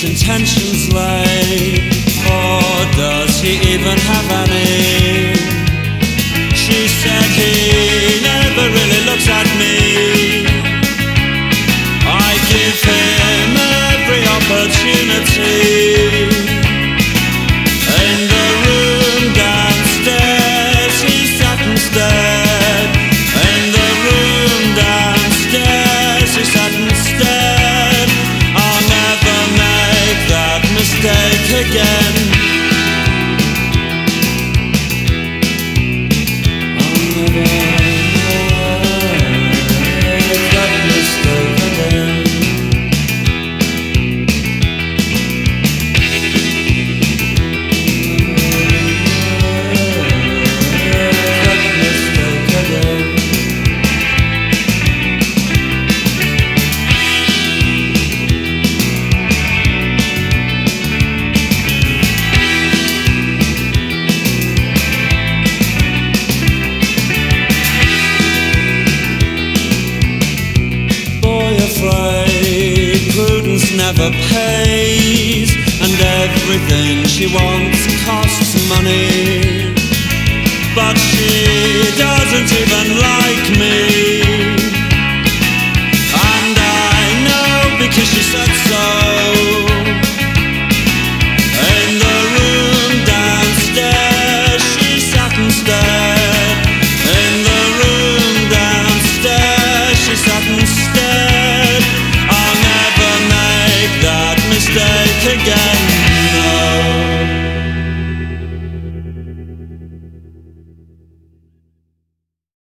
his intentions lay, or does he even have any? She said he never really looks at me. I give him every opportunity. In the room downstairs he sat and stared. In the room downstairs he sat and stared. I'll never make that mistake again. Prudence never pays, and everything she wants costs money. But she doesn't even like me.